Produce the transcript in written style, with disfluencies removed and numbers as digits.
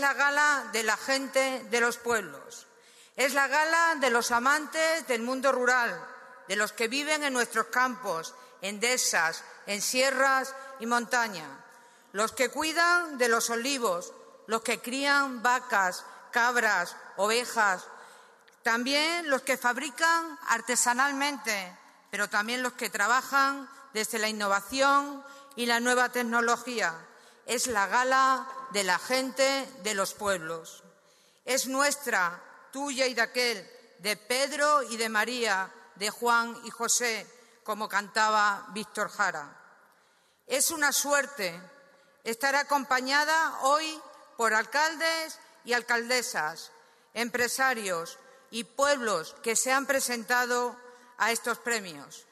la gala de la gente de los pueblos. Es la gala de los amantes del mundo rural, de los que viven en nuestros campos, en dehesas, en sierras y montaña, los que cuidan de los olivos, los que crían vacas, cabras, ovejas, también los que fabrican artesanalmente, pero también los que trabajan desde la innovación y la nueva tecnología. Es la gala de la gente de los pueblos. Es nuestra, tuya y de aquel, de Pedro y de María, de Juan y José, como cantaba Víctor Jara. Es una suerte estar acompañada hoy por alcaldes y alcaldesas, empresarios y pueblos que se han presentado a estos premios.